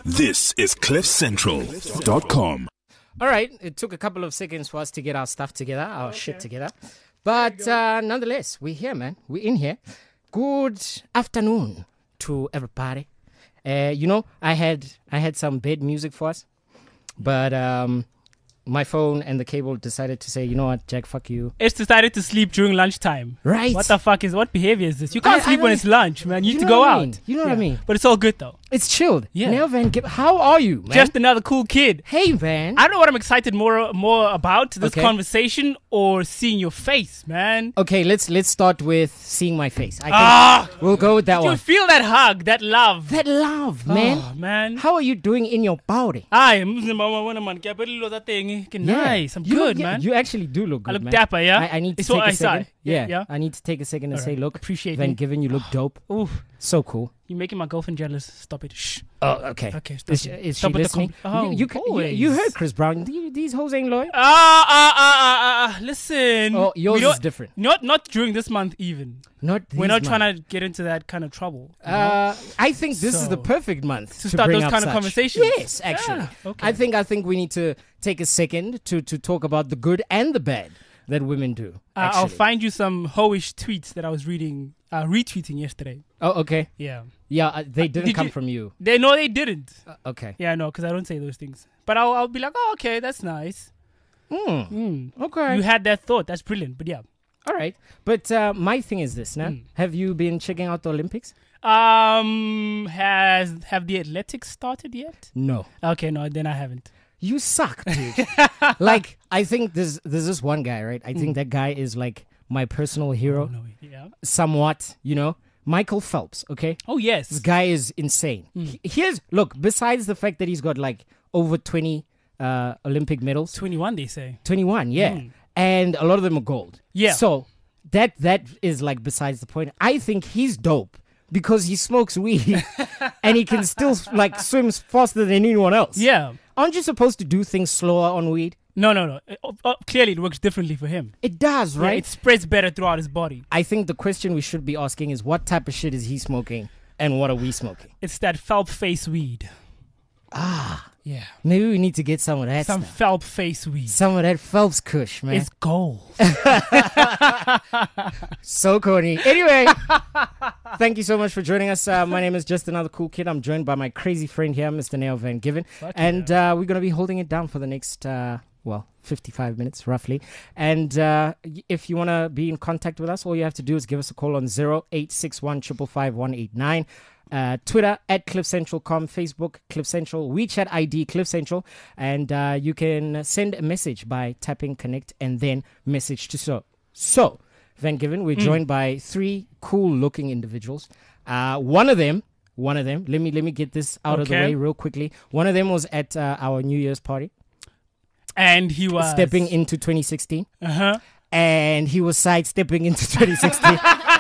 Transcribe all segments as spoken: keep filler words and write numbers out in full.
This is cliff central dot com. All right, it took a couple of seconds for us to get our stuff together, our okay. shit together. But uh, nonetheless, we're here, man. We're in here. Good afternoon to everybody. Uh, you know, I had I had some bed music for us, but um, my phone and the cable decided to say, you know what, Jack, fuck you. It's decided to sleep during lunchtime. Right. What the fuck is, what behavior is this? You can't I, sleep I when it's lunch, man. You, you need to go out. Mean? You know yeah. what I mean? But it's all good, though. It's chilled. Yeah. Nell Van Given, how are you, man? Just another cool kid. Hey, man. I don't know what I'm excited more more about, this okay. conversation or seeing your face, man. Okay, let's let's start with seeing my face. I ah! We'll go with that Did one. you feel that hug, that love? That love, man. Oh, man. How are you doing in your body? I Nice. I'm you good, look, man. You actually do look good, I look man. dapper, yeah? I, I need to it's take what a I second. saw. Yeah, yeah. I need to take a second and all say, right. look, appreciate Van me. Given, you look dope. Ooh. So cool. You're making my girlfriend jealous. Stop it. Shh. Oh, okay. Okay, stop Is, it. is Stop she with the listening? com- oh, you, you, you, you heard Chris Brown. You- These hoes ain't loyal. Ah, ah, ah, ah, ah. Listen. Oh, yours We is different. Not not during this month even. Not We're not these trying months. to get into that kind of trouble. you know? Uh, I think this is the So, perfect month to to, start bring those up kind of such. conversations. Yes, actually. Yeah, okay. I think I think we need to take a second to to talk about the good and the bad that women do. Uh, I'll actually. find you some hoish tweets that I was reading, uh, retweeting yesterday. Oh, okay. Yeah. Yeah, uh, they didn't did come you- from you. They no, they didn't. Uh, okay. Yeah, no, because I don't say those things. But I'll I'll be like, oh, okay, that's nice. Mm. Mm. Okay. You had that thought. That's brilliant. But yeah. All right. But uh, my thing is this, now. Mm. Have you been checking out the Olympics? Um, has have the athletics started yet? No. Okay, no, then I haven't. You suck, dude. Like, I think there's there's this one guy, right? I think that guy is like my personal hero, Oh, no, yeah. somewhat, you know? Michael Phelps, okay? Oh yes. This guy is insane. He- Here's, look, besides the fact that he's got like over twenty uh, Olympic medals, twenty-one, they say. twenty-one, yeah. Mm. And a lot of them are gold. Yeah. So that that is like besides the point. I think he's dope because he smokes weed and he can still like swims faster than anyone else. Yeah. Aren't you supposed to do things slower on weed? No, no, no. Uh, uh, clearly, it works differently for him. It does, Yeah, right? it spreads better throughout his body. I think the question we should be asking is what type of shit is he smoking and what are we smoking? It's that Phelps face weed. Ah, Yeah. maybe we need to get some of that Some stuff. Phelps face weed. Some of that Phelps kush, man. It's gold. So corny. Anyway, thank you so much for joining us. Uh, my name is Just Another Cool Kid. I'm joined by my crazy friend here, Mister Nell Van Given. Fuck And uh, we're going to be holding it down for the next, uh, well, fifty-five minutes roughly. And uh, y- if you want to be in contact with us, all you have to do is give us a call on zero eight six one five five five one eight nine. Uh, Twitter at Cliff Central dot com, Facebook Cliff Central, WeChat I D Cliff Central, and uh, you can send a message by tapping connect and then message to so. So, Van Given, we're Mm. joined by three cool-looking individuals. Uh, one of them, one of them. Let me let me get this out of the Okay. way real quickly. One of them was at uh, our New Year's party, And he was stepping into twenty sixteen, Uh huh. and he was sidestepping into twenty sixteen.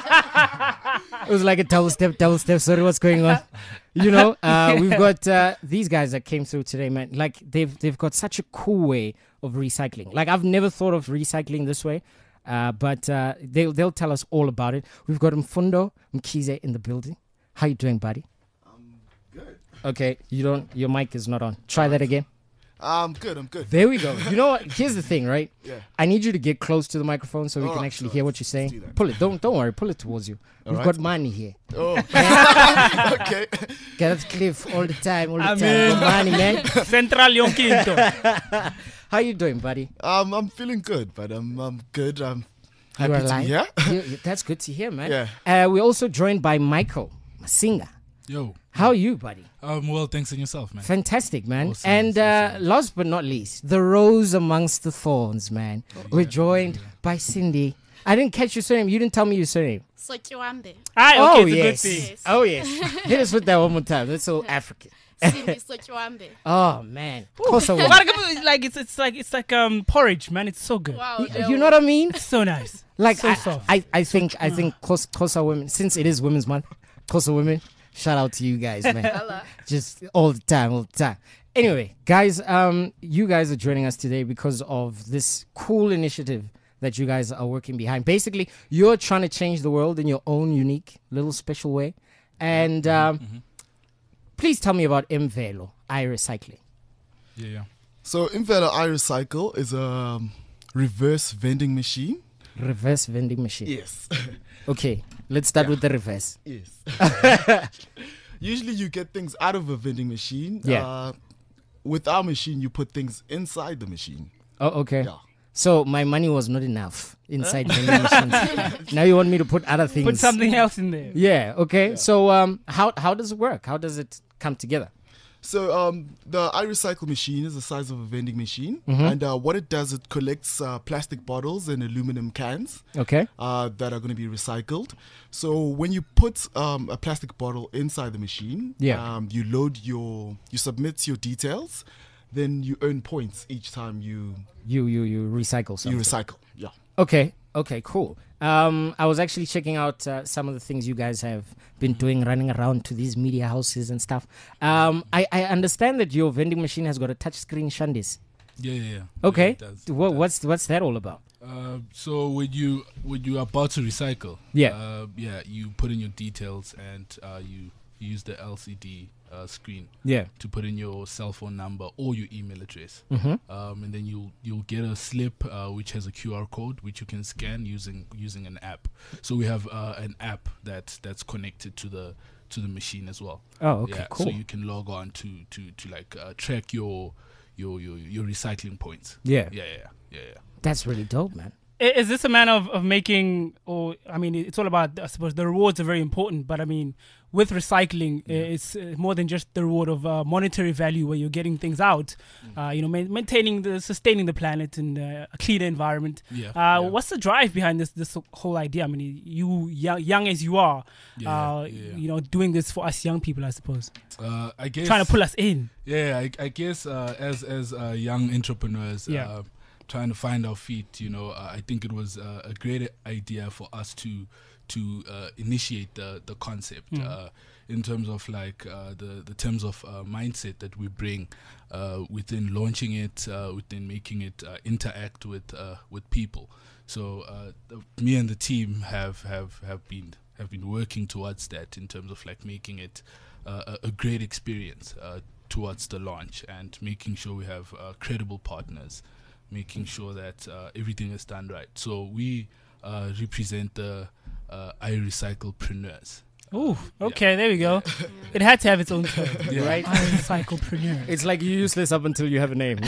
It was like a double step, double step. Sorry, what's going on? You know, uh, we've got uh, these guys that came through today, man. Like they've they've got such a cool way of recycling. Like I've never thought of recycling this way, uh, but uh, they'll they'll tell us all about it. We've got Mfundo Mkhize in the building. How you doing, buddy? I'm good. Okay, you don't. Your mic is not on. Try that again. I'm good. I'm good. There we go. You know what? Here's the thing, right? Yeah. I need you to get close to the microphone so we All can right, actually so hear what let's- you're let's saying. do that. Pull it. Don't don't worry. Pull it towards you. All We've right. got money here. Oh. Okay. Get at Cliff all the time, all the I time. mean- Got money, man. Central Leon Quinto. How you doing, buddy? Um, I'm feeling good, but I'm I'm good. I'm happy You're to alive? be here. You- you- that's good to hear, man. Yeah. Uh, we're also joined by Michael Masinga. Yo, How are you, buddy? um, well, thanks in yourself, man. Fantastic, man. Awesome, and awesome, uh, awesome. last but not least, the rose amongst the thorns, man. Oh, We're joined by Cindy. I didn't catch your surname. You didn't tell me your surname. Sochiwambe. Aye, okay, oh, it's a yes. good thing. Yes. Oh, yes. Hit us with that one more time. That's so African. Cindy Sochiwambe. Oh, man. Of course I will. It's like it's it's like it's like um porridge, man. It's so good. Wow. Y- You know what I mean? It's so nice. Like so I, soft. I, I think I think Xhosa Xhosa women, since it is Women's Month, Xhosa women, shout out to you guys, man. Just all the time, all the time. Anyway, guys, um, you guys are joining us today because of this cool initiative that you guys are working behind. Basically, you're trying to change the world in your own unique little special way. And um, please tell me about Imvelo iRecycling. Yeah, yeah. So Imvelo iRecycle is a um, reverse vending machine. Reverse vending machine. Yes. Okay, let's start with the reverse. Yes. Usually you get things out of a vending machine. Yeah. Uh, with our machine, you put things inside the machine. Oh, okay. Yeah. So my money was not enough inside vending machines. Now you want me to put other things. Put something else in there. Yeah. Okay. So um, how how does it work? How does it come together? So um, the iRecycle machine is the size of a vending machine, Mm-hmm. and uh, what it does, it collects uh, plastic bottles and aluminum cans Okay. uh, that are going to be recycled. So when you put um, a plastic bottle inside the machine, Yeah. um, you load your, you submit your details, then you earn points each time you You you you recycle something. you recycle. Yeah. Okay. Okay. Cool. Um, I was actually checking out uh, some of the things you guys have been doing, running around to these media houses and stuff. Um, I, I understand that your vending machine has got a touch screen shandis. Yeah, yeah, yeah. Okay. Yeah, it does, it What, does. what's what's that all about? Uh, so when you when you are about to recycle, Yeah. uh, yeah, you put in your details and uh, you use the L C D uh, screen Yeah. to put in your cell phone number or your email address, Mm-hmm. um, and then you'll you'll get a slip uh, which has a Q R code which you can scan using using an app. So we have uh, an app that that's connected to the to the machine as well. Oh, okay. Yeah, Cool. so you can log on to to to like uh, track your your your your recycling points. Yeah. Yeah, yeah, yeah, yeah. That's really dope, man. I- Is this a matter of, of making, or I mean, it's all about, I suppose, the rewards are very important, but I mean, with recycling, uh, it's uh, more than just the reward of uh, monetary value where you're getting things out, uh, you know, ma- maintaining the, sustaining the planet and uh, a cleaner environment. Yeah, Uh, yeah. What's the drive behind this this whole idea? I mean, you young, young as you are, Yeah, uh, yeah, yeah. you know, doing this for us young people, I suppose, Uh, I guess trying to pull us in. Yeah, I, I guess uh, as as uh, young entrepreneurs, Yeah. uh, trying to find our feet, you know, uh, I think it was uh, a great idea for us to to uh, initiate the the concept Mm. uh, in terms of like uh, the the terms of uh, mindset that we bring uh, within launching it, uh, within making it uh, interact with uh, with people. So uh, the, me and the team have have have been have been working towards that in terms of like making it uh, a, a great experience uh, towards the launch and making sure we have uh, credible partners, making sure that uh, everything is done right. So we uh, represent the uh, iRecyclepreneurs. Ooh, okay, there we go. It had to have its own term, Yeah. right? Irecyclepreneur. It's like you're useless up until you have a name.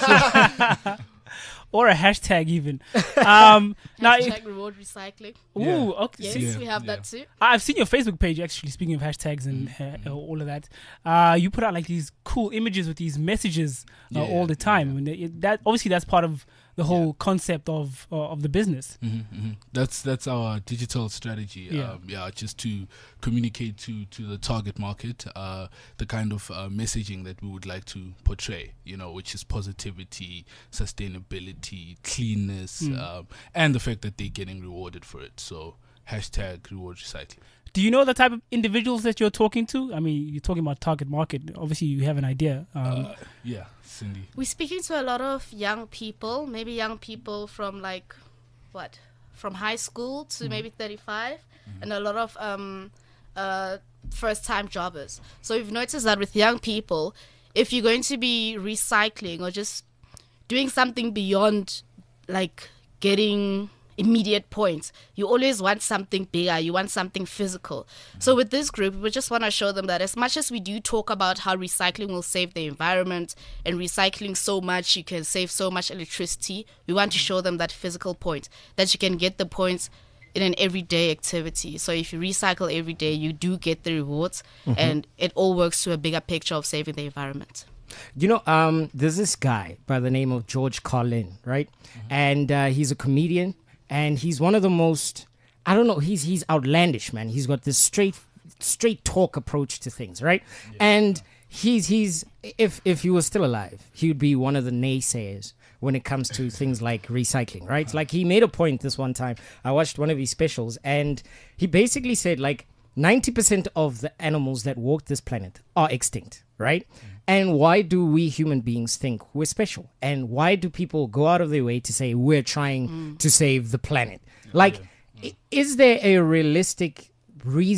Or a hashtag even. Um, now, if, Hashtag reward recycling. ooh, Yeah. okay. Yes, Yeah, we have yeah. that too. I've seen your Facebook page actually. Speaking of hashtags and uh, all of that, uh, you put out like these cool images with these messages uh, Yeah, all the time. yeah. And it, that obviously that's part of the whole concept of uh, of the business. hmm hmm That's that's our digital strategy. Yeah. Um, yeah, just to communicate to to the target market uh, the kind of uh, messaging that we would like to portray. You know, which is positivity, sustainability, cleanness, Mm. um, and the fact that they're getting rewarded for it. So hashtag reward recycling. Do you know the type of individuals that you're talking to? I mean, you're talking about target market. Obviously, you have an idea. Um, Uh, yeah, Cindy. We're speaking to a lot of young people, maybe young people from like, what, from high school to maybe thirty-five, and a lot of um, uh, first-time jobbers. So we've noticed that with young people, if you're going to be recycling or just doing something beyond like getting immediate points, you always want something bigger, you want something physical. So with this group, we just want to show them that as much as we do talk about how recycling will save the environment and recycling so much you can save so much electricity, we want to show them that physical point, that you can get the points in an everyday activity. So if you recycle every day, you do get the rewards, and it all works to a bigger picture of saving the environment. You know, um, there's this guy by the name of George Carlin, right? And uh, he's a comedian, and he's one of the most, I don't know, he's he's outlandish, man. He's got this straight straight talk approach to things, right? And he's he's if if he was still alive, he would be one of the naysayers when it comes to things like recycling, right? Like he made a point this one time. I watched one of his specials, and he basically said like ninety percent of the animals that walk this planet are extinct, right? And why do we human beings think we're special? And why do people go out of their way to say we're trying to save the planet? Like, i- is there a realistic reason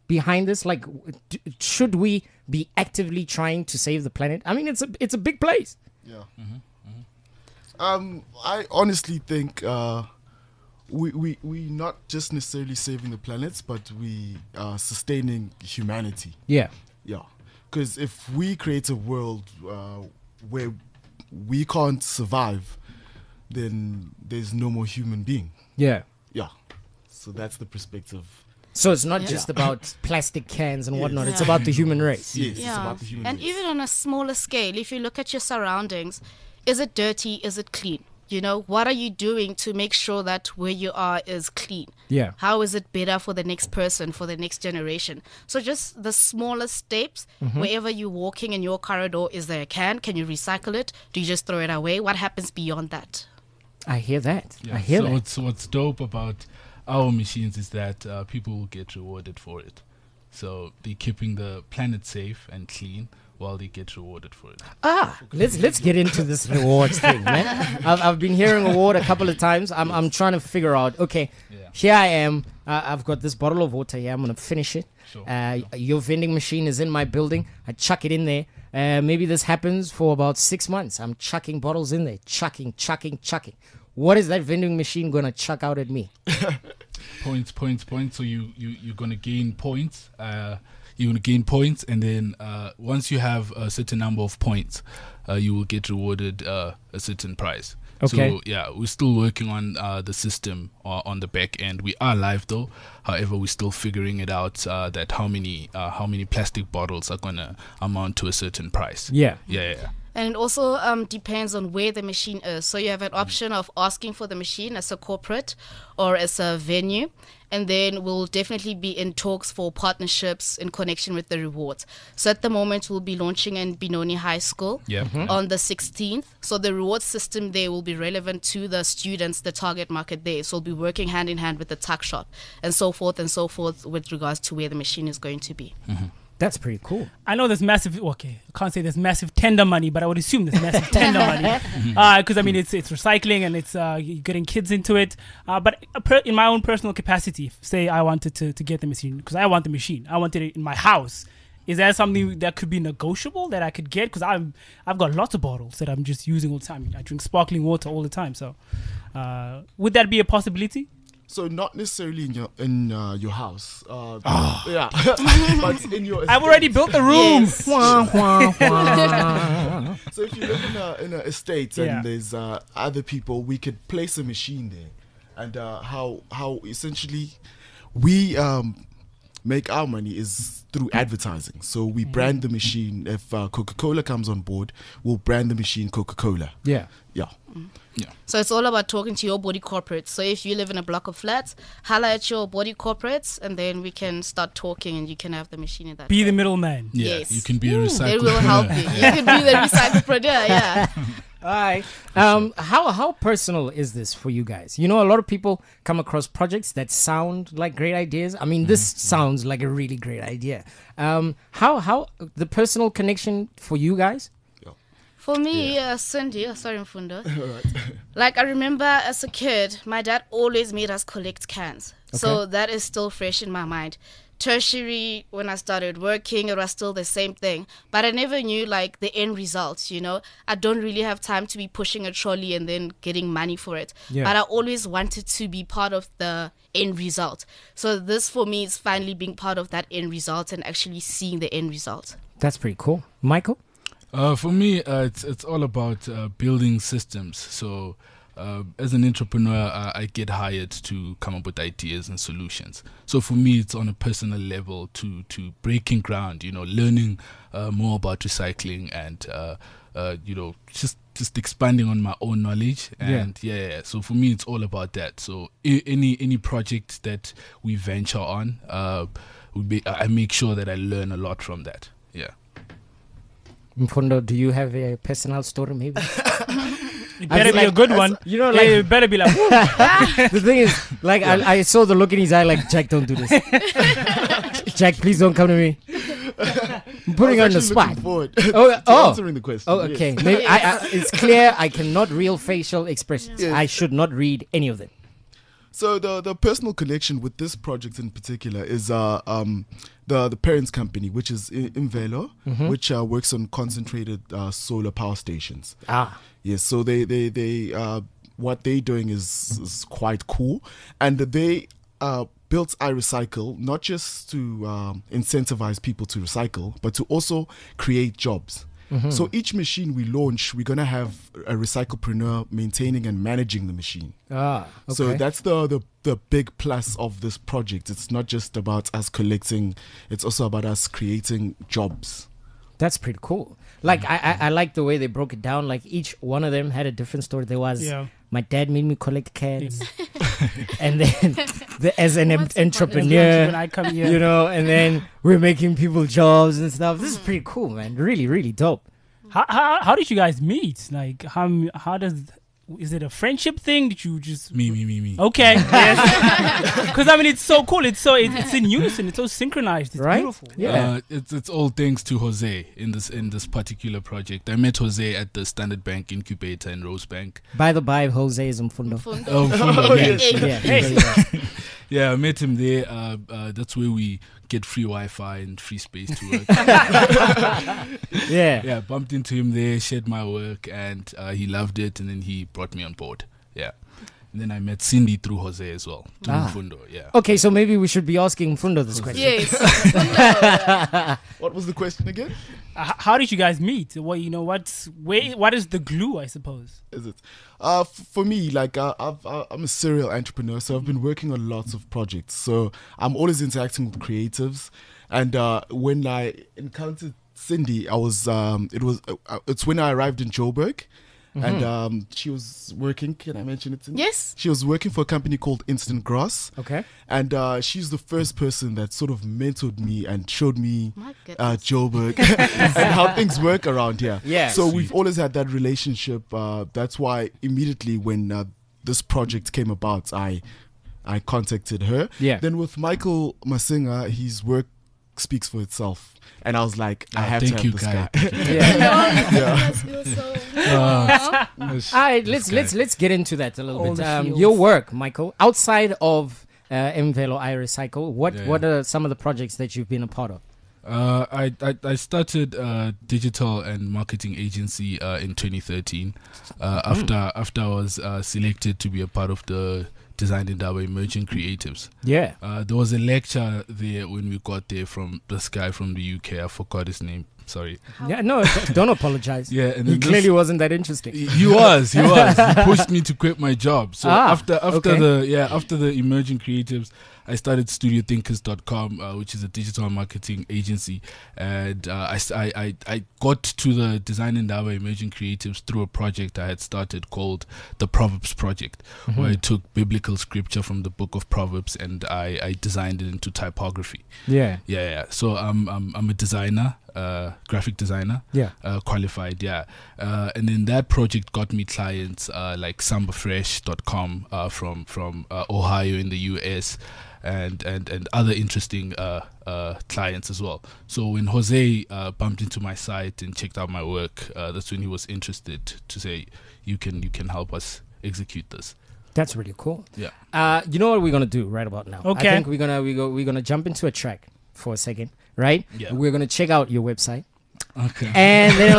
behind this? Like, w- d- should we be actively trying to save the planet? I mean, it's a it's a big place. Yeah. Um, I honestly think uh, we we we not just necessarily saving the planets, but we are sustaining humanity. Yeah. Yeah, because if we create a world uh, where we can't survive, then there's no more human being. Yeah. Yeah, so that's the perspective. So it's not Yeah. just about plastic cans and Yes. whatnot. It's Yeah. about the human race. Yes, it's Yeah, about the human and race. even on a smaller scale, if you look at your surroundings, is it dirty? Is it clean? You know, what are you doing to make sure that where you are is clean? Yeah. How is it better for the next person, for the next generation? So just the smallest steps, Mm-hmm. wherever you're walking in your corridor, is there a can? Can you recycle it? Do you just throw it away? What happens beyond that? I hear that. Yeah. I hear so that. what's what's dope about our machines is that uh, people will get rewarded for it. So they're keeping the planet safe and clean while they get rewarded for it. Ah, let's let's get into this rewards thing, man. I've I've been hearing award a couple of times. I'm I'm trying to figure out. Okay, Yeah. here I am. Uh, I've got this bottle of water here. I'm gonna finish it. Sure, Uh, Your vending machine is in my building. I chuck it in there. Uh, maybe this happens for about six months. I'm chucking bottles in there, chucking, chucking, chucking. What is that vending machine gonna chuck out at me? Points, points, points. So you you you're gonna gain points. Uh, you're gonna gain points, and then uh, once you have a certain number of points, uh, you will get rewarded uh, a certain prize. Okay. So yeah, we're still working on uh, the system uh, on the back end. We are live though. However, we're still figuring it out. Uh, that how many uh, how many plastic bottles are gonna amount to a certain price. Yeah. Yeah, yeah. yeah. And it also um, depends on where the machine is. So you have an option of asking for the machine as a corporate or as a venue. And then we'll definitely be in talks for partnerships in connection with the rewards. So at the moment, we'll be launching in Benoni High School Yeah. on the sixteenth. So the reward system there will be relevant to the students, the target market there. So we'll be working hand in hand with the tuck shop and so forth and so forth with regards to where the machine is going to be. That's pretty cool. I know there's massive. Okay, I can't say there's massive tender money, but I would assume there's massive tender money because I mean it's it's recycling and it's uh, you're getting kids into it. Uh, but uh, per, in my own personal capacity, say I wanted to, to get the machine because I want the machine. I wanted it in my house. Is that something that could be negotiable that I could get? Because I'm I've got lots of bottles that I'm just using all the time. I drink sparkling water all the time. So uh, would that be a possibility? So not necessarily in your in uh, your house. Uh, Yeah, but in your. I've already built the room. Yes. Wah, wah, wah. So if you live in a in an estate and Yeah. there's uh, other people, we could place a machine there, and uh, how how essentially we um, make our money is through advertising. So we brand the machine. If uh, Coca-Cola comes on board, we'll brand the machine Coca-Cola. Yeah. Yeah. So it's all about talking to your body corporates. So if you live in a block of flats, holla at your body corporates, and then we can start talking, and you can have the machine in that. Be way. the middleman. Yeah, Yes. you can be a They recycler. will help you. You could be the recyclepreneur, yeah. All right. Um, how how personal is this for you guys? You know, a lot of people come across projects that sound like great ideas. I mean, this sounds like a really great idea. Um, how how the personal connection for you guys? For me, uh, Cindy, oh, sorry, Mfundo. Like, I remember as a kid, my dad always made us collect cans. So that is still fresh in my mind. Tertiary, when I started working, it was still the same thing. But I never knew, like, the end results, you know. I don't really have time to be pushing a trolley and then getting money for it. Yeah. But I always wanted to be part of the end result. So this, for me, is finally being part of that end result and actually seeing the end result. That's pretty cool. Michael? Uh, for me, uh, it's it's all about uh, building systems. So, uh, as an entrepreneur, uh, I get hired to come up with ideas and solutions. So for me, it's on a personal level to to breaking ground. You know, learning uh, more about recycling and uh, uh, you know just just expanding on my own knowledge. And yeah, yeah, yeah. So for me, it's all about that. So I- any any project that we venture on, uh, we be, I make sure that I learn a lot from that. Yeah. Mfundo, do you have a personal story maybe? It better be like- a good one. You know, Yeah, like it better be like, "Woo." the thing is, like I, I saw the look in his eye, like Jack, don't do this. Jack, please don't come to me. I'm putting her on the spot. Forward Oh, to oh. answering the question. Oh, yes. okay. Maybe I, I, it's clear I cannot read facial expressions. Yes. I should not read any of them. So the the personal connection with this project in particular is uh um the the parents company, which is I- Imvelo, Mm-hmm. which uh, works on concentrated uh, solar power stations. Ah. Yes, so they they they uh what they're doing is is quite cool, and they uh built iRecycle not just to um, incentivize people to recycle, but to also create jobs. So each machine we launch, we're gonna have a recyclepreneur maintaining and managing the machine. Ah. Okay. So that's the, the the big plus of this project. It's not just about us collecting; it's also about us creating jobs. That's pretty cool. Like I, I, I like the way they broke it down. Like each one of them had a different story. There was Yeah. my dad made me collect cans, and then the, as an em- What's the point? entrepreneur, When I come here, you know, and then we're making people jobs and stuff. This is pretty cool, man. Really, really dope. how, how how did you guys meet? Like how how does is it a friendship thing? Did you just Me, me, me, me. okay? Because I mean, it's so cool. It's so it, it's in unison. It's so synchronized. It's Right? beautiful. Yeah. Uh, it's it's all thanks to Jose in this in this particular project. I met Jose at the Standard Bank incubator in Rosebank. By the by, Jose is Mfundo. Mfundo. Oh, Fundo, yeah. yes. Yeah. Hey. yeah. Yeah, I met him there. Uh, uh, that's where we get free Wi-Fi and free space to work. yeah. Yeah, bumped into him there, shared my work, and uh, he loved it, and then he brought me on board. Yeah. And then I met Cindy through Jose as well, through Ah. Fundo, yeah. Okay, so maybe we should be asking Mfundo this question. Yes. Mfundo. What was the question again? Uh, h- how did you guys meet? What you know? What's where? What is the glue? I suppose. Is it? Uh, f- for me, like uh, I've, uh, I'm a serial entrepreneur, so I've been working on lots of projects. So I'm always interacting with creatives, and uh, when I encountered Cindy, I was um, it was uh, it's when I arrived in Joburg, and um, she was working. Can I mention it? Cindy? Yes. She was working for a company called Instant Grass, Okay. and uh, she's the first person that sort of mentored me and showed me My uh, goodness. Joburg and how things work around here. Yeah. So Sweet. we've always had that relationship. Uh, that's why immediately when uh, this project came about, I I contacted her. Yeah. Then with Michael Masinga, his work speaks for itself, and I was like, I Ah, have thank to have you, this guy. guy. Yeah. Yeah. Feel so. Aw. All right, let's guy. let's let's get into that a little All bit. the Um, feels. your work, Michael, outside of uh, Mvelo iRecycle, what Yeah. what are some of the projects that you've been a part of? Uh, I, I I started a digital and marketing agency uh, in twenty thirteen. Uh, after after I was uh, selected to be a part of the Design Indaba Emerging Creatives. Yeah. Uh, there was a lecture there when we got there from this guy from the U K. I forgot his name. Sorry. Yeah. No, don't apologize. Yeah, and He then this- clearly wasn't that interesting. He he was, he was. He pushed me to quit my job. So Ah, after after okay. the yeah after the emerging creatives, I started studio thinkers dot com, uh, which is a digital marketing agency, and uh, I, s- I I I got to the Design Indaba Emerging Creatives through a project I had started called the Proverbs Project, Mm-hmm. where I took biblical scripture from the book of Proverbs and I, I designed it into typography. Yeah. Yeah, yeah. So I'm I'm I'm a designer, uh, graphic designer Yeah. uh, qualified, yeah. Uh, and then that project got me clients uh, like samba fresh dot com uh, from from uh, Ohio in the U S and and and other interesting uh, uh, clients as well. So when Jose uh, bumped into my site and checked out my work, uh, that's when he was interested to say, you can you can help us execute this. That's really cool. Yeah. Uh, you know what we're gonna do right about now? Okay. I think we're gonna we go we're gonna jump into a track for a second, right? Yeah. We're gonna check out your website. Okay. And then, on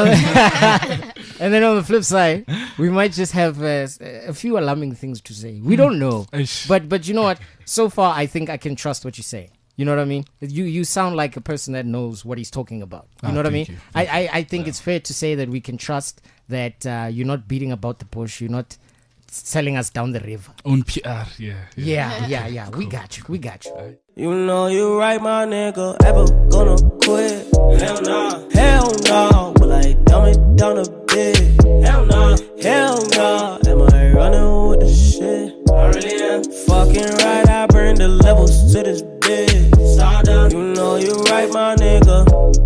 the and then on the flip side, we might just have uh, s- a few alarming things to say. We don't know, Ish. but but you know what? So far, I think I can trust what you say. You know what I mean? You you sound like a person that knows what he's talking about. You Ah, know what I mean? thank you, I, thank I I think it's fair to say that we can trust that uh, you're not beating about the bush. You're not selling us down the river. On P R, yeah. Yeah, yeah, yeah. We got you. We got you. You know you right, my nigga. Ever gonna quit? Hell nah. Hell nah. Will I dumb it down a bit? Hell nah. Hell nah. Am I running with the shit? I really am. Fucking right, I bring the levels to this bitch. Sawdust. You know you right, my nigga.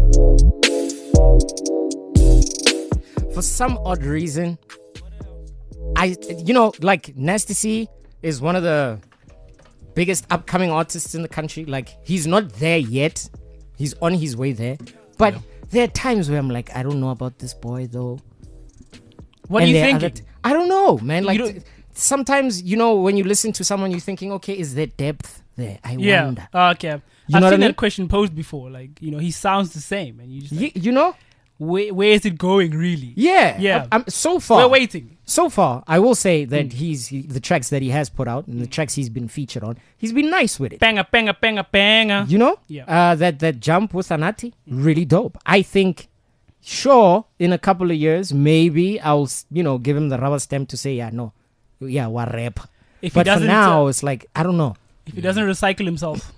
For some odd reason, I, you know, like Nasty C is one of the biggest upcoming artists in the country. Like, he's not there yet. He's on his way there. But there are times where I'm like, I don't know about this boy though. What And are you there thinking? other t- I don't know, man. Like, don't- th- sometimes, you know, when you listen to someone, you're thinking, okay, is there depth there? I Yeah. wonder. Uh, okay. You I've know what I seen mean? that question posed before. Like, you know, he sounds the same, and you just like, Y- you know? where, where is it going really? Yeah. Yeah. I'm, I'm- so far. We're waiting. So far, I will say that Mm. he's he, the tracks that he has put out and the tracks he's been featured on, he's been nice with it. Banger, banger, banger, banger. You know, Yeah. uh, that that jump with Anati, really dope. I think, sure, in a couple of years, maybe I'll s- you know give him the rubber stamp to say, yeah, no, yeah, what rap. If But he for doesn't, now, uh, it's like I don't know. if he doesn't recycle himself.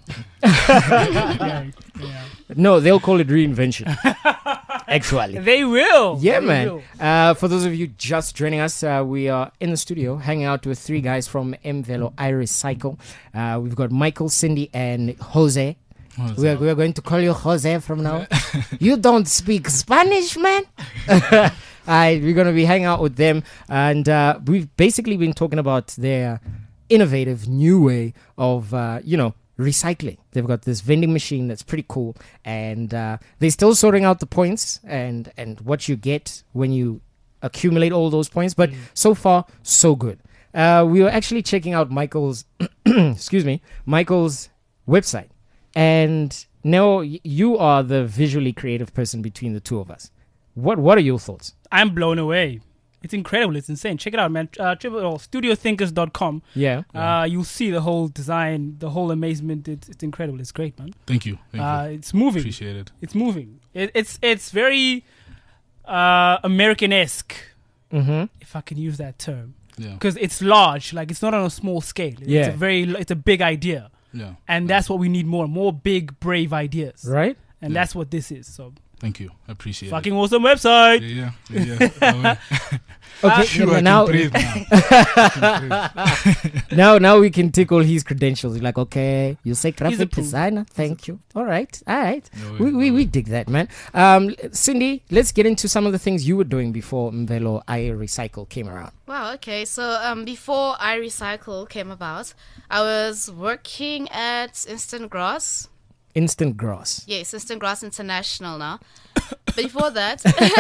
yeah, yeah. No, they'll call it reinvention. Actually. They will. Yeah, They man. will. Uh, for those of you just joining us, uh, we are in the studio hanging out with three guys from Mvelo iRecycle. Uh, we've got Michael, Cindy, and Jose. We are, we are going to call you Jose from now. You don't speak Spanish, man. Alright, we're going to be hanging out with them. And uh, we've basically been talking about their innovative new way of, uh, you know, recycling. They've got this vending machine that's pretty cool. And uh, they're still sorting out the points and, and what you get when you accumulate all those points. But so far, so good. Uh, we were actually checking out Michael's, excuse me, Michael's website. And now y- you are the visually creative person between the two of us. What What are your thoughts? I'm blown away. It's incredible. It's insane. Check it out, man. Uh, studio thinkers dot com. Yeah. Uh, you'll see the whole design, the whole amazement. It's, it's incredible. It's great, man. Thank you. Thank Uh, you. it's moving. Appreciate it. It's moving. It, it's it's very uh, American-esque, Mm-hmm. if I can use that term, Yeah. because it's large. Like it's not on a small scale. It's Yeah. a very. It's a big idea, Yeah. and that's what we need more. More big, brave ideas. Right? And Yeah. that's what this is. So Thank you. I appreciate fucking awesome website. it. Yeah. Yeah. yeah. Okay. Phew, yeah, I now, can breathe now. now, now we can tick all his credentials. You're like, okay, you say graphic approved. designer. Thank you. All right. All right. No way, We, we, no we way. dig that, man. Um, Cindy, let's get into some of the things you were doing before Mvelo iRecycle came around. Wow, okay. So um, before iRecycle came about, I was working at Instant Grass. Instant Grass. Yes, Instant Grass International now. Before that,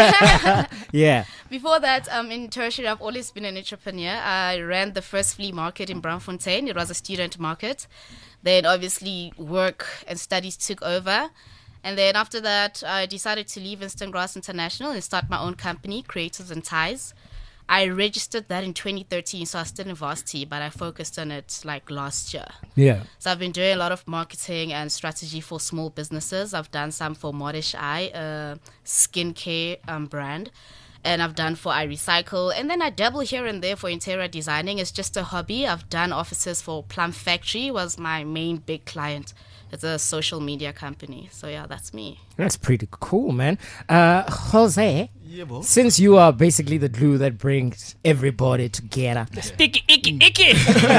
Yeah. before that, um, in tertiary, I've always been an entrepreneur. I ran the first flea market in Braamfontein. It was a student market. Then obviously work and studies took over. And then after that, I decided to leave Instant Grass International and start my own company, Creatives and Ties. I registered that in twenty thirteen, so I was still in varsity, but I focused on it like last year. Yeah. So I've been doing a lot of marketing and strategy for small businesses. I've done some for Modish Eye, a skincare um, brand. And I've done for iRecycle. And then I dabble here and there for interior designing. It's just a hobby. I've done offices for Plum Factory, was my main big client. It's a social media company. So yeah, that's me. That's pretty cool, man. Uh, Jose, Yeah, boss. since you are basically the glue that brings everybody together, Sticky, icky, icky.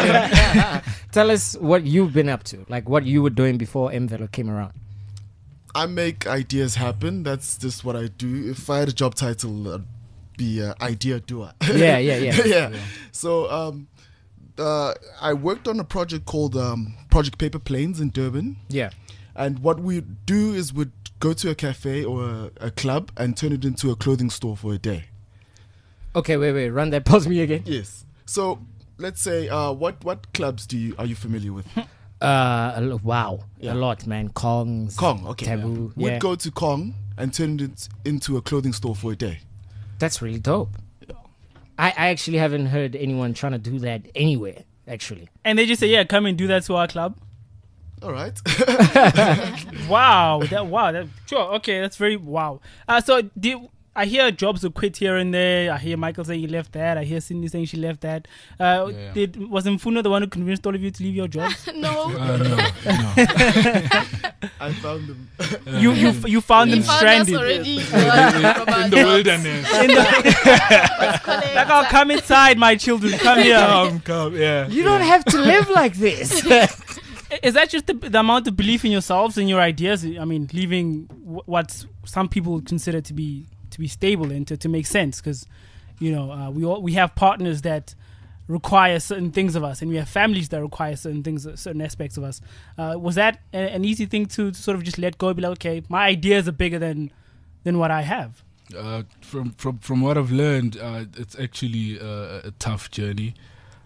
tell us what you've been up to, like what you were doing before Mvelo came around. I make ideas happen. That's just what I do. If I had a job title, I'd be uh, idea doer. Yeah, yeah, yeah. yeah. So um, uh, I worked on a project called um, Project Paper Planes in Durban. Yeah. And what we do is we'd go to a cafe or a, a club and turn it into a clothing store for a day. Okay, wait, wait. Run that past me again. Yes. So let's say, uh, what what clubs do you are you familiar with? Uh, a lo- wow, Yeah. a lot, man. Kongs, Kong. Okay. Taboo. We'd Yeah, go to Kong and turn it into a clothing store for a day. that's really dope. I, I actually haven't heard anyone trying to do that anywhere. Actually, And they just say, yeah, come and do that to our club. All right. Wow. That wow. That sure. Okay, that's very wow. Uh, so did, I hear jobs were quit here and there. I hear Michael saying he left that. I hear Cindy saying she left that. Uh, Yeah. Did was Mfuno the one who convinced all of you to leave your jobs? No. Uh, no, no. I found them. you you f- you found He them found stranded. us already. uh, from our In the jobs. wilderness. In the- Collect- like, oh, come inside, my children. Come here. Come, come, yeah. you don't have to live like this. Is that just the, the amount of belief in yourselves and your ideas? I mean, leaving wh- what some people consider to be to be stable and to, to make sense, because you know uh, we all, we have partners that require certain things of us, and we have families that require certain things, certain aspects of us. Uh, was that a, an easy thing to, to sort of just let go? Be like, okay, my ideas are bigger than than what I have. Uh, from from from what I've learned, uh, it's actually uh, a tough journey.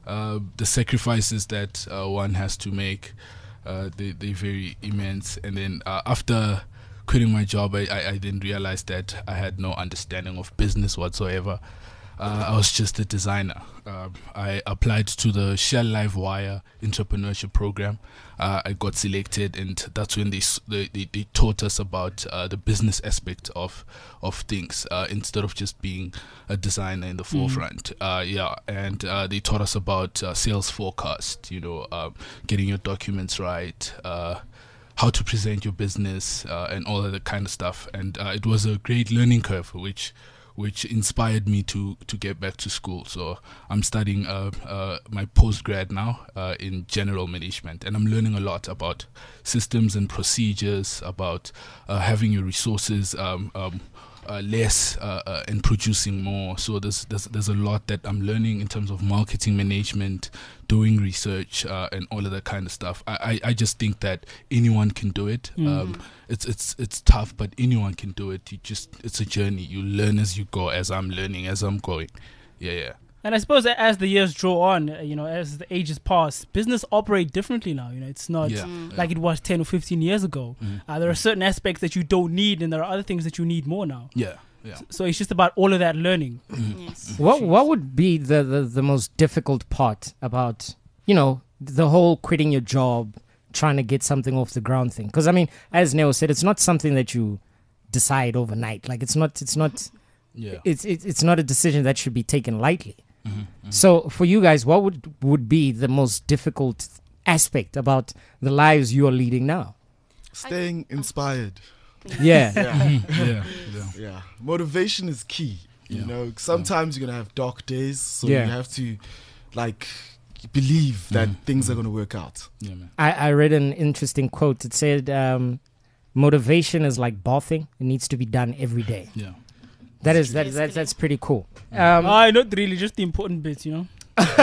uh, the sacrifices that uh, one has to make, uh, they they very immense. And then uh, after quitting my job, I, I, I didn't realize that I had no understanding of business whatsoever. Uh, I was just a designer. Uh, I applied to the Shell Livewire entrepreneurship program. Uh, I got selected, and that's when they s- they, they, they taught us about uh, the business aspect of of things uh, instead of just being a designer in the forefront. Uh, yeah, and uh, they taught us about uh, sales forecast. You know, uh, getting your documents right. Uh, how to present your business uh, and all of that kind of stuff. And uh, it was a great learning curve, which which inspired me to, to get back to school. So I'm studying uh, uh, my postgrad now uh, in general management, and I'm learning a lot about systems and procedures, about uh, having your resources um, um, uh, less uh, uh, and producing more. So there's, there's there's a lot that I'm learning in terms of marketing management, doing research, uh, and all of that kind of stuff. I, I, I just think that anyone can do it. Mm. Um, it's it's it's tough, but anyone can do it. You just it's a journey. You learn as you go. As I'm learning, as I'm going. Yeah, yeah. And I suppose that as the years draw on, uh, you know, as the ages pass, business operate differently now. You know, it's not Yeah, like yeah. it was ten or fifteen years ago. Mhm. Uh, there are certain aspects that you don't need, and there are other things that you need more now. Yeah, yeah. So it's just about all of that learning. Yes. What what would be the, the, the most difficult part about, you know, the whole quitting your job, trying to get something off the ground thing? Because I mean, as Neo said, it's not something that you decide overnight. Like it's not it's not Yeah. it's it's, it's not a decision that should be taken lightly. Mhm, mhm. So for you guys, what would would be the most difficult aspect about the lives you are leading now? Staying inspired. Yeah. Yeah. yeah, yeah. Yeah. Motivation is key. You Yeah. know, sometimes you're going to have dark days. So Yeah. you have to, like, believe that things are going to work out. Yeah, man. I, I read an interesting quote. It said, um, motivation is like bathing. It needs to be done every day. Yeah. That is that, that's that's pretty cool. Um, Ah, not really, just the important bits, you know.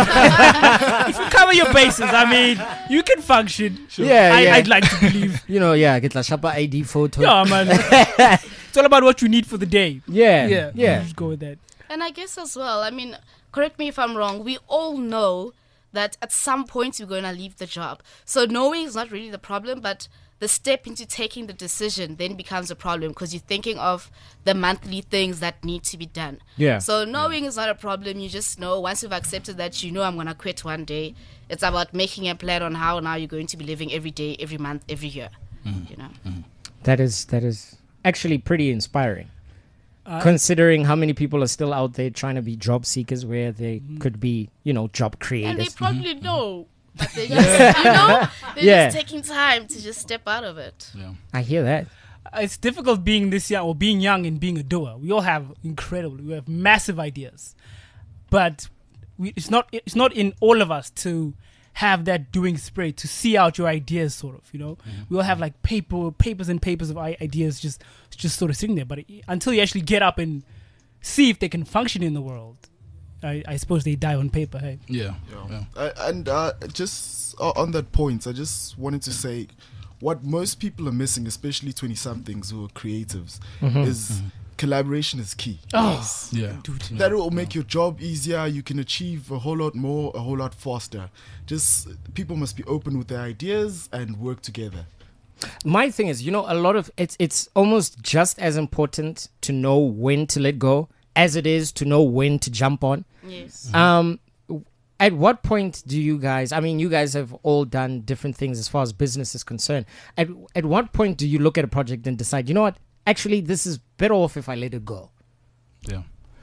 If you cover your bases, I mean, you can function. Yeah, I, yeah. I'd like to believe. you know, yeah, get la shapa I D photo. Yeah, man. It's all about what you need for the day. yeah, Yeah, yeah. Just go with that. And I guess as well, I mean, correct me if I'm wrong, we all know that at some point we're going to leave the job. So knowing is not really the problem, but the step into taking the decision then becomes a problem because you're thinking of the monthly things that need to be done. Yeah. So knowing is not a problem. You just know once you've accepted that you know I'm going to quit one day, it's about making a plan on how now you're going to be living every day, every month, every year. You know. That is that is actually pretty inspiring. Uh, Considering how many people are still out there trying to be job seekers where they could be, you know, job And they creators. probably know. But they just, you know, they're Yeah. just taking time to just step out of it. Yeah. I hear that. It's difficult being this young or being young and being a doer. We all have incredible, we have massive ideas, but we, it's not it's not in all of us to have that doing spirit to see out your ideas, sort of. You know, we all have like paper papers and papers of i- ideas just just sort of sitting there. But it, until you actually get up and see if they can function in the world, I, I suppose they die on paper. Hey, Yeah. Yeah. Yeah. Uh, and uh, just uh, on that point, I just wanted to say what most people are missing, especially twenty-somethings who are creatives, is collaboration is key. oh, Yeah. dude. That will make your job easier. You can achieve a whole lot more, a whole lot faster. Just people must be open with their ideas and work together. My thing is, you know, a lot of it's it's almost just as important to know when to let go as it is to know when to jump on. Yes. Um, at what point do you guys? I mean, you guys have all done different things as far as business is concerned. At at what point do you look at a project and decide, you know what? Actually, this is better off if I let it go. Yeah.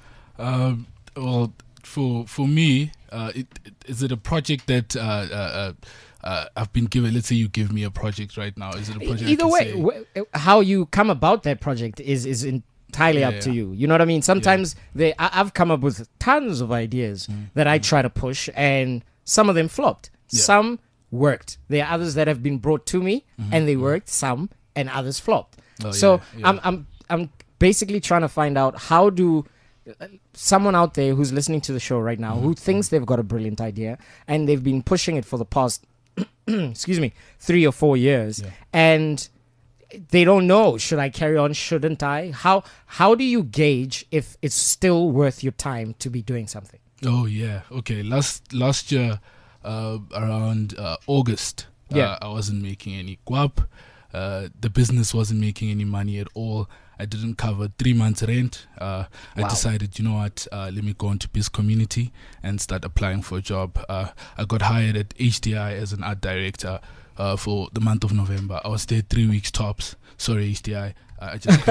Um, well, for for me, uh, it, it, is it a project that uh, uh, uh, uh, I've been given? Let's say you give me a project right now. Is it a project? I Either can way, say- w- how you come about that project is is entirely Yeah, up to yeah. you. You know what I mean? Sometimes they, I, I've come up with tons of ideas that I try to push, and some of them flopped. Mm. Yeah. Some worked. There are others that have been brought to me, and they worked. Some and others flopped. Mm-hmm. Oh, so yeah, yeah. I'm I'm I'm basically trying to find out how do someone out there who's listening to the show right now Mm-hmm. who thinks they've got a brilliant idea and they've been pushing it for the past excuse me three or four years Yeah. and they don't know, should I carry on, shouldn't I? How how do you gauge if it's still worth your time to be doing something? Oh yeah. Okay. Last last year, uh, around uh, August, Yeah. uh, I wasn't making any guap. Uh, the business wasn't making any money at all. I didn't cover three months rent. Uh, I Wow. decided, you know what? Uh, let me go into Biz Community and start applying for a job. Uh, I got hired at H D I as an art director uh, for the month of November. I was there three weeks tops. Sorry, H D I. I just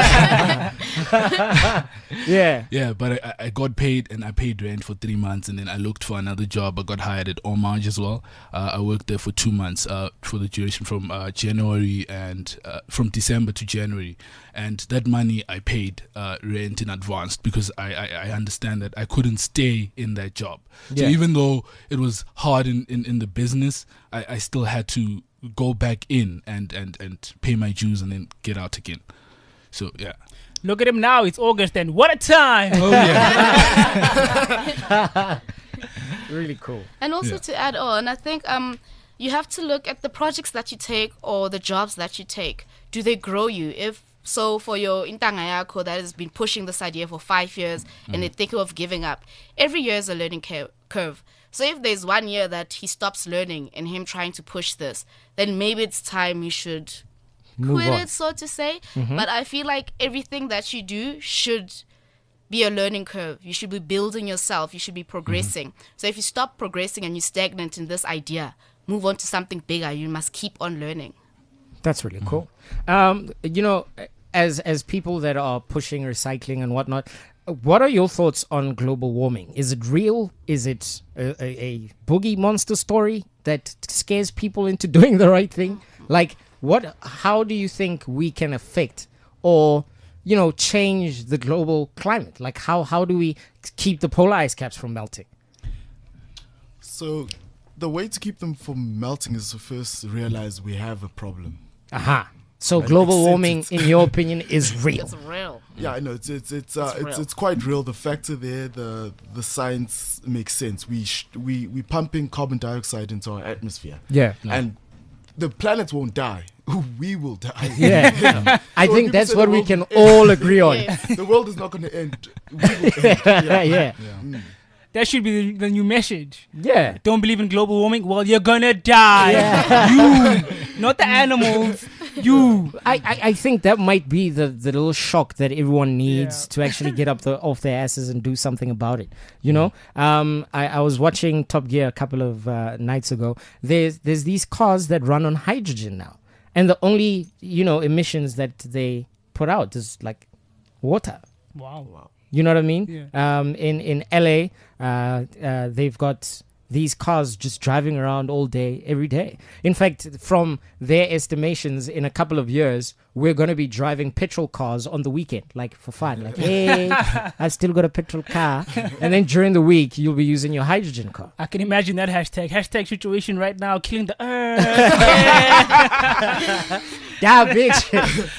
Yeah. yeah, but I, I got paid and I paid rent for three months, and then I looked for another job. I got hired at Homage as well. Uh, I worked there for two months uh, for the duration from uh, January and uh, from December to January, and that money I paid uh, rent in advance because I, I, I understand that I couldn't stay in that job. Yeah. So even though it was hard in, in, in the business, I, I still had to go back in and, and, and pay my dues and then get out again. So yeah. Look at him now. It's August, and what a time! Oh yeah. Really cool. And also Yeah. to add on, I think um, you have to look at the projects that you take or the jobs that you take. Do they grow you? If so, for your Intangayako that has been pushing this idea for five years and they're thinking of giving up, every year is a learning cur- curve. So if there's one year that he stops learning and him trying to push this, then maybe it's time you should Move quit on. it, so to say. But I feel like everything that you do should be a learning curve. You should be building yourself. You should be progressing. So if you stop progressing and you're stagnant in this idea, move on to something bigger. You must keep on learning. That's really cool. Um, you know, as as people that are pushing recycling and whatnot, what are your thoughts on global warming? Is it real? Is it a, a, a boogie monster story that scares people into doing the right thing? Like, what? How do you think we can affect or, you know, change the global climate? Like, how how do we keep the polar ice caps from melting? So the way to keep them from melting is to first realize we have a problem. Aha. So And global accept warming, it. in your opinion, is real. It's real. Yeah, I know it's it's it's uh, It's it's, real. it's quite real. The factor there, the the science makes sense. We sh- we we pumping carbon dioxide into our atmosphere, Yeah. and the planet won't die. We will die. Yeah. I So when think people that's say what the we world can will end, all agree on. Yes. the world is not going to end. We will end. Yeah. That should be the, the new message. Yeah. Don't believe in global warming? Well, you're gonna die. You, not the animals. You. I, I, I think that might be the, the little shock that everyone needs Yeah. to actually get up the, off their asses and do something about it. You know, um, I, I was watching Top Gear a couple of uh, nights ago. There's there's these cars that run on hydrogen now, and the only you know emissions that they put out is like water. Wow. You know what I mean? Yeah. Um, in in L A, uh, uh, they've got these cars just driving around all day, every day. In fact, from their estimations, in a couple of years, we're going to be driving petrol cars on the weekend, like for fun. Like, hey, I still got a petrol car. And then during the week, you'll be using your hydrogen car. I can imagine that hashtag. Hashtag situation right now, killing the earth. Yeah, bitch.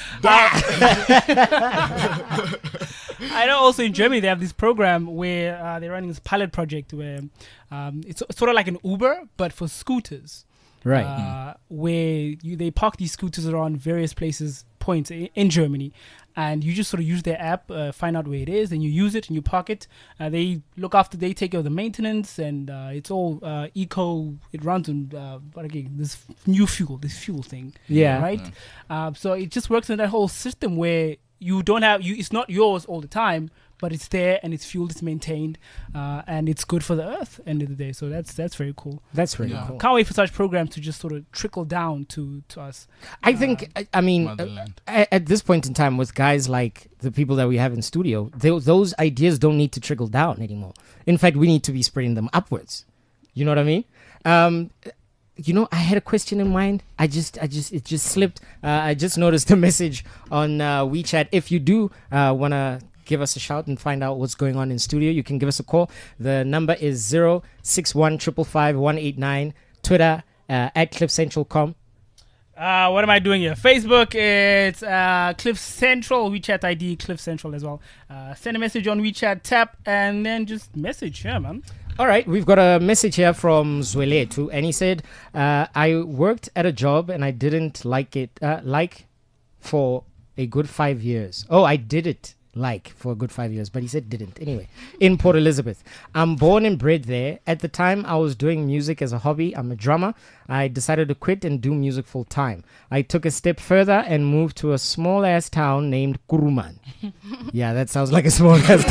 I know also in Germany they have this program where uh, they're running this pilot project where um, it's, it's sort of like an Uber, but for scooters. Right. Uh, where you, they park these scooters around various places, points in, in Germany, and you just sort of use their app, uh, find out where it is, and you use it and you park it. Uh, they look after, they take care of the maintenance, and uh, it's all uh, eco. It runs on uh, what again? This new fuel, this fuel thing. Yeah. Right. Uh, so it just works in that whole system where you don't have you. It's not yours all the time, but it's there and it's fueled, it's maintained, uh, and it's good for the earth. End of the day, so that's that's very cool. That's really Yeah. cool. Can't wait for such programs to just sort of trickle down to to us. I think, I, I mean, uh, Motherland. at, at this point in time, with guys like the people that we have in studio, tho- those ideas don't need to trickle down anymore. In fact, we need to be spreading them upwards. You know what I mean? Um, you know, I had a question in mind. I just, I just, it just slipped. Uh, I just noticed a message on uh, WeChat. If you do uh, want to give us a shout and find out what's going on in studio, you can give us a call. The number is zero six one five five one eight nine. Twitter uh, at cliff central dot com. Uh, what am I doing here? Facebook, it's uh, Cliff Central. WeChat I D, Cliff Central as well. Uh, send a message on WeChat, tap, and then just message. Yeah, man. All right, we've got a message here from Zweletu, and he said, uh, I worked at a job and I didn't like it, uh, like for a good five years. Oh, I did it like for a good five years, but he said didn't. Anyway, in Port Elizabeth. I'm born and bred there. At the time, I was doing music as a hobby. I'm a drummer. I decided to quit and do music full time. I took a step further and moved to a small ass town named Kuruman. Yeah, that sounds like a small ass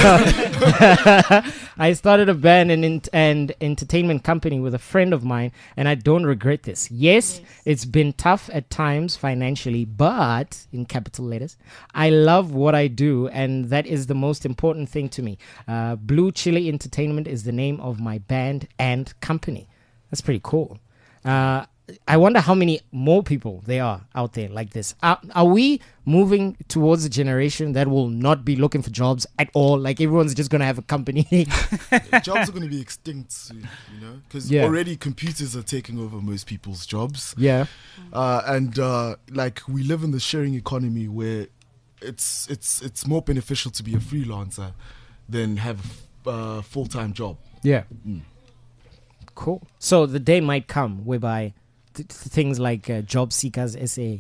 town. I started a band and, in- and entertainment company with a friend of mine, and I don't regret this. Yes, Yes. it's been tough at times financially, but in capital letters, I love what I do, and that is the most important thing to me. Uh, Blue Chili Entertainment is the name of my band and company. That's pretty cool. Uh, I wonder how many more people there are out there like this. Are, are we moving towards a generation that will not be looking for jobs at all? Like everyone's just going to have a company. Jobs are going to be extinct soon, you know, because Yeah. already computers are taking over most people's jobs. Yeah. Uh, and uh, like we live in the sharing economy where it's it's it's more beneficial to be a freelancer than have a uh, full time job. Yeah. Mm. Cool. So the day might come whereby th- th- things like uh, Job Seekers S A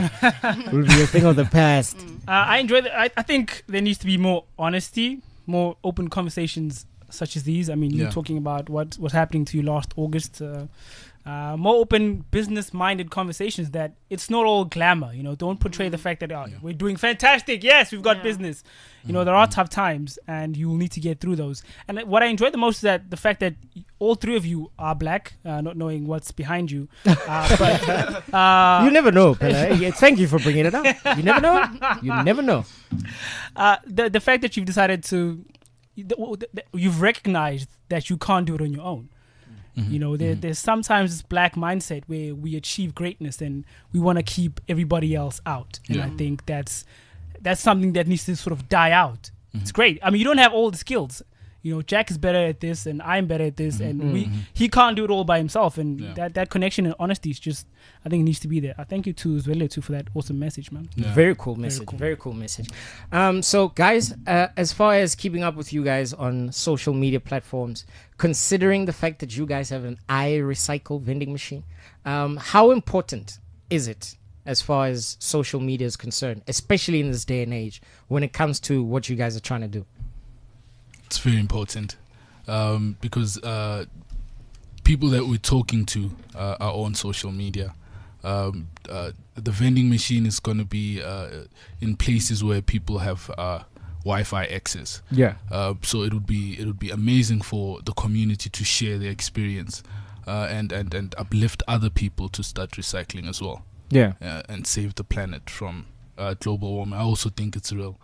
will be a thing of the past. Uh, I enjoy that. I, I think there needs to be more honesty, more open conversations such as these. I mean, Yeah. you're talking about what was happening to you last August. Uh, uh, more open, business-minded conversations that it's not all glamour. You know, don't portray the fact that oh, Yeah. we're doing fantastic. Yes, we've got Yeah. business. You know, there are tough times, and you will need to get through those. And what I enjoy the most is that the fact that all three of you are black, uh, not knowing what's behind you. Uh, but, uh, You never know, Pele. Yeah, thank you for bringing it up. You never know. You never know. uh, the the fact that you've decided to, the, the, you've recognized that you can't do it on your own. Mhm. You know, there, Mhm. there's sometimes this black mindset where we achieve greatness and we want to keep everybody else out. And Yeah. I think that's that's something that needs to sort of die out. It's Mhm. great. I mean, you don't have all the skills. You know, Jack is better at this, and I'm better at this, and we Mhm. he can't do it all by himself. And Yeah. that, that connection and honesty is just, I think, it needs to be there. I thank you too, as well, too, for that awesome message, man. Yeah. Very cool message. Very cool. cool, message. Um, so, guys, uh, as far as keeping up with you guys on social media platforms, considering the fact that you guys have an iRecycle vending machine, um, how important is it as far as social media is concerned, especially in this day and age when it comes to what you guys are trying to do? It's very important um, because uh, people that we're talking to uh, are on social media. Um, uh, the vending machine is going to be uh, in places where people have uh, Wi-Fi access. Yeah. Uh, so it would be it would be amazing for the community to share their experience uh, and, and and uplift other people to start recycling as well Yeah. uh, and save the planet from uh, global warming. I also think it's real.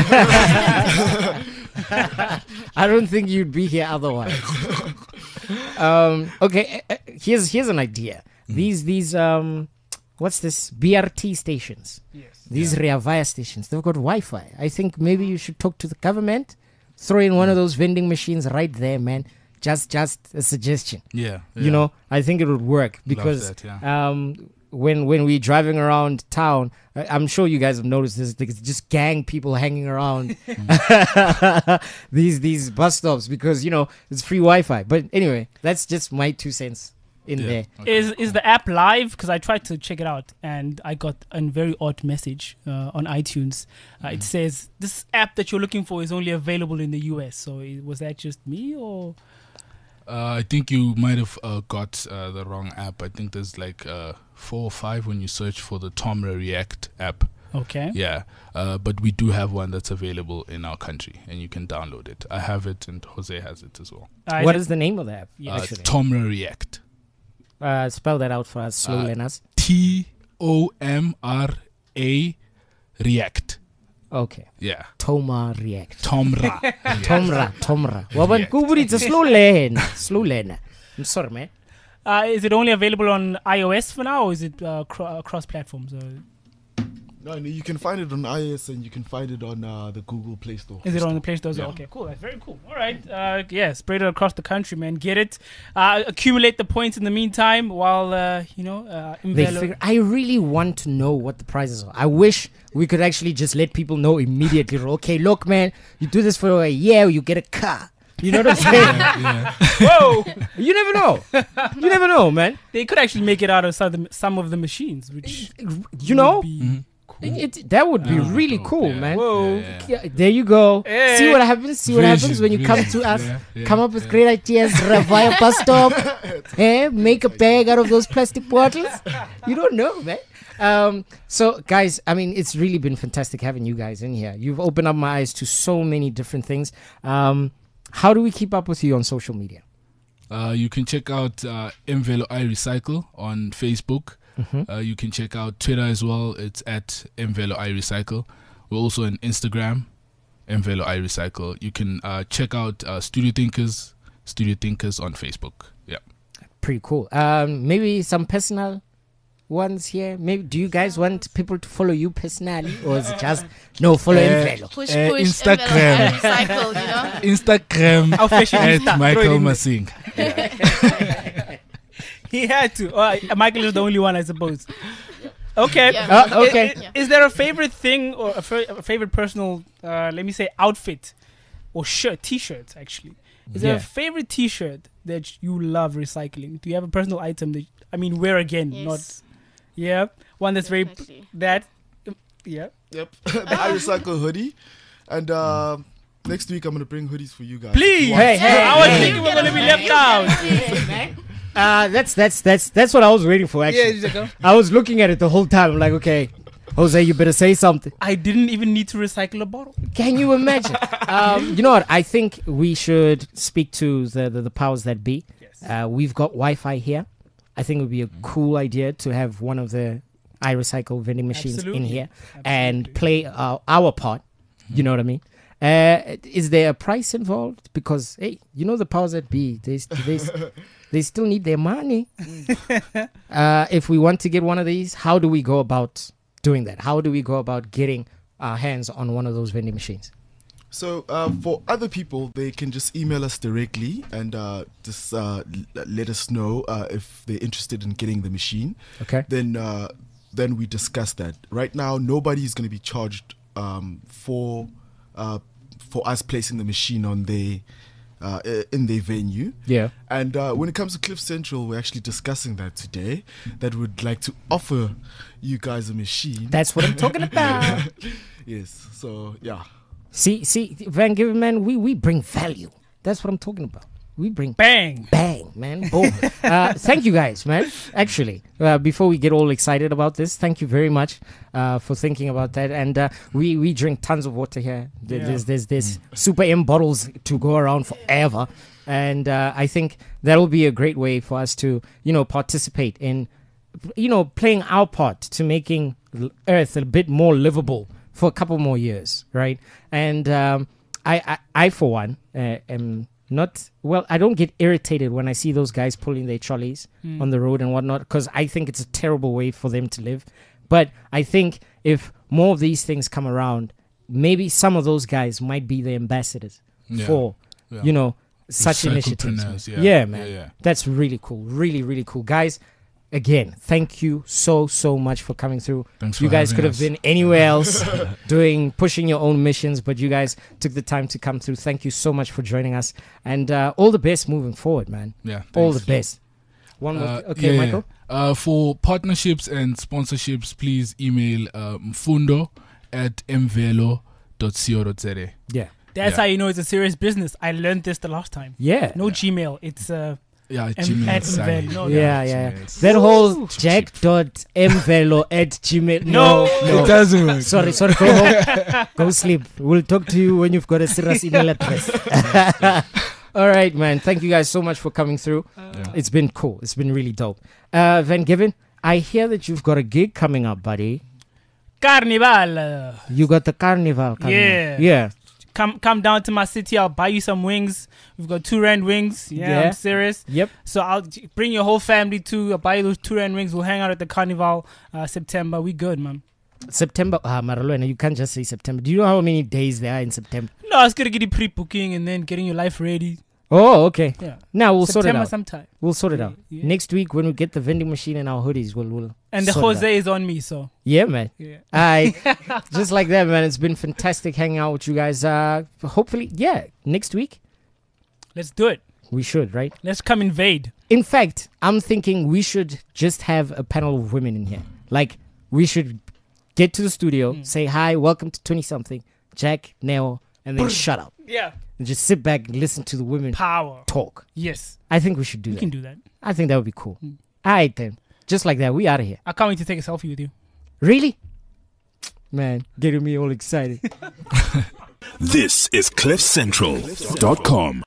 I don't think you'd be here otherwise. um, okay, uh, uh, here's here's an idea. These these um, what's this B R T stations? Yes. These Rea Vaya stations. They've got Wi-Fi. I think maybe you should talk to the government. Throw in one of those vending machines right there, man. Just just a suggestion. Yeah, You yeah. know, I think it would work Love because that, yeah. um, when when we're driving around town, I- I'm sure you guys have noticed this. There's just gang people hanging around these these bus stops because you know it's free Wi-Fi. But anyway, that's just my two cents in Yeah. there. Okay, Is is cool. the app live? Because I tried to check it out and I got a very odd message uh, on iTunes. Uh, It says this app that you're looking for is only available in the U S. So i- was that just me or? Uh, I think you might have uh, got uh, the wrong app. I think there's like uh, four or five when you search for the Tomra React app. Okay. Yeah, uh, but we do have one that's available in our country, and you can download it. I have it, and Jose has it as well. Uh, What it- is the name of the app? Yeah, Uh, actually? Tomra React. Uh, spell that out for us, slow Uh, learners. T O M R A React. Okay. Yeah, Toma React. Tomra. React. Tomra, Tomra. Waban React. kuburitsa slow learner. Slow learner. I'm sorry, man. Uh, is it only available on iOS for now, or is it uh, cro- cross platforms? Or No, no, you can find it on iOS and you can find it on uh, the Google Play Store. is it on the Play Store? as well? Yeah. Okay, cool. That's very cool. All right. Uh, yeah, spread it across the country, man. Get it. Uh, accumulate the points in the meantime while uh, you know. Uh, They envelo- figure, I really want to know what the prices are. I wish we could actually just let people know immediately. Okay, look, man, you do this for a year, you get a car. You know what I'm saying? Yeah. Whoa! You never know. You never know, man. They could actually make it out of some of the, some of the machines, which You know, would be- Mhm. It, that would be Yeah. really cool, Yeah. man. Whoa. Yeah, yeah. Yeah, there you go. Hey. See what happens. See what Vision, happens when you come vision. to us. Yeah, yeah, come up with yeah. great ideas. Via bus stop. eh? Make a bag out of those plastic bottles. You don't know, man. Um, so, guys, I mean, it's really been fantastic having you guys in here. You've opened up my eyes to so many different things. Um, how do we keep up with you on social media? Uh, you can check out uh, Mvelo I Recycle on Facebook. Mm-hmm. Uh, you can check out Twitter as well. It's at Mvelo I Recycle. We're also on Instagram, Mvelo I Recycle. You can uh, check out uh, Studio Thinkers, Studio Thinkers on Facebook. Yeah. Pretty cool. Um, maybe some personal ones here. Maybe do you guys want people to follow you personally, or is it just no follow Uh, Mvelo? Push, Uh, push, Instagram. envelope, and recycle, you know? Instagram How fashionista. at Throw it Michael in there. Masing. He had to. Oh, I- Michael is the only one, I suppose. Okay. Yeah. Uh, okay. I- I- Is there a favorite thing or a, fa- a favorite personal, uh, let me say, outfit or shirt, t-shirts actually? Is there Yeah. a favorite t-shirt that you love recycling? Do you have a personal item that, I mean, wear again, Yes. not, yeah, one that's very, Definitely. that, yeah. Yep. the I Recycle hoodie. And uh, next week I'm going to bring hoodies for you guys. Please. Hey, hey, I was hey. thinking we're going to be left out. Uh, that's that's that's that's what I was waiting for. Actually, Yeah, I was looking at it the whole time. I'm like, okay, Jose, you better say something. I didn't even need to recycle a bottle. Can you imagine? um, you know what? I think we should speak to the the, the powers that be. Yes. Uh, we've got Wi-Fi here. I think it would be a cool idea to have one of the iRecycle vending machines in Absolutely. here and Absolutely. play uh, our part. You know what I mean? Uh, is there a price involved? Because hey, you know the powers that be, they st- they, st- they still need their money. uh, if we want to get one of these, how do we go about doing that? How do we go about getting our hands on one of those vending machines? So uh, for other people, they can just email us directly and uh, just uh, l- let us know uh, if they're interested in getting the machine. Okay. Then uh, then we discuss that. Right now, nobody is going to be charged um, for uh, for us placing the machine on their uh, i- in their venue. Yeah. And uh, when it comes to Cliff Central, we're actually discussing that today. That we'd like to offer you guys a machine. That's what I'm talking about. Yes. So yeah. see, see, Van Given, man, we, we bring value. That's what I'm talking about. We bring Bang. bang, man. Boom. uh, thank you guys, man. Actually, uh, before we get all excited about this, thank you very much uh, for thinking about that. And uh, we, we drink tons of water here. There- Yeah. There's, there's, there's Super M bottles to go around forever. And uh, I think that'll be a great way for us to, you know, participate in, you know, playing our part to making l- Earth a bit more livable for a couple more years, right? And um, I, I, I, for one, uh, am not well. I don't get irritated when I see those guys pulling their trolleys on the road and whatnot, because I think it's a terrible way for them to live. But I think if more of these things come around, maybe some of those guys might be the ambassadors Yeah. for, Yeah. you know, such initiatives. man. Recyclepreneurs, Yeah, yeah. man. Yeah, yeah. That's really cool. Really, really cool. Guys, again, thank you so, so much for coming through. Thanks You for guys having could have us. been anywhere else doing, pushing your own missions, but you guys took the time to come through. Thank you so much for joining us. And uh, all the best moving forward, man. Yeah. All thanks. the best. One more. Uh, Okay, yeah, Michael. yeah. Uh, for partnerships and sponsorships, please email uh, mfundo at mvelo dot co dot za. Yeah. That's Yeah. how you know it's a serious business. I learned this the last time. Yeah. No Gmail. It's uh, Yeah, M- Gmail. at sorry. Mvelo, no, Yeah, yeah. Gmail. That whole Cheap, jack dot mvelo at gmail. No. no. It doesn't work. Sorry, sorry. Go home. Go sleep. We'll talk to you when you've got a serious email address. All right, man. Thank you guys so much for coming through. Yeah. It's been cool. It's been really dope. Uh, Van Given, I hear that you've got a gig coming up, buddy. Carnival. uh, You got the carnival coming Yeah. up. Yeah. Come come down to my city. I'll buy you some wings. We've got two rand wings. Yeah, Yeah. I'm serious. Yep. So I'll j- bring your whole family too. I'll buy you those two rand wings. We'll hang out at the carnival uh, September. We good, man. September. Ah, Maralena, you can't just say September. Do you know how many days there are in September? No, it's gonna get you pre-booking and then getting your life ready. Oh, okay. Yeah. Now we'll sort it September out. sometime. We'll sort it out. Yeah. Next week when we get the vending machine and our hoodies, we'll we'll. And the sort it out. Jose is on me, so Yeah, man. yeah. I just like that, man. It's been fantastic hanging out with you guys. Uh, hopefully, yeah, next week Let's do it. we should, right? Let's come invade. In fact, I'm thinking we should just have a panel of women in here. Like, we should get to the studio, say hi, welcome to twenty something, Jack, Neo, and then shut up Yeah. and just sit back and listen to the women Power. talk. Yes. I think we should do We that. can do that. I think that would be cool. All right then, just like that, we out of here. I can't wait to take a selfie with you. Really? Man, getting me all excited. This is cliff central dot com.